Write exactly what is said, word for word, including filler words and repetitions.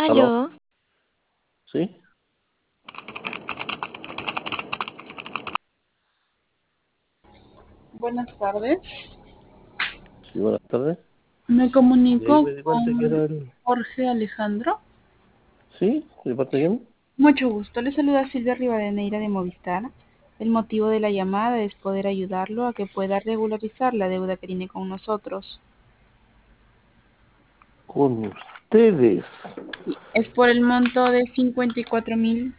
¿Aló? Aló, ¿Sí? Buenas tardes. Sí, buenas tardes. Me De ahí comunico me di cuenta que con era el... Jorge Alejandro. ¿Sí? ¿De parte de quién? Mucho gusto. Le saluda Silvia Rivadeneira de Movistar. El motivo de la llamada es poder ayudarlo a que pueda regularizar la deuda que tiene con nosotros. Con ustedes. Es por el monto de cincuenta y cuatro mil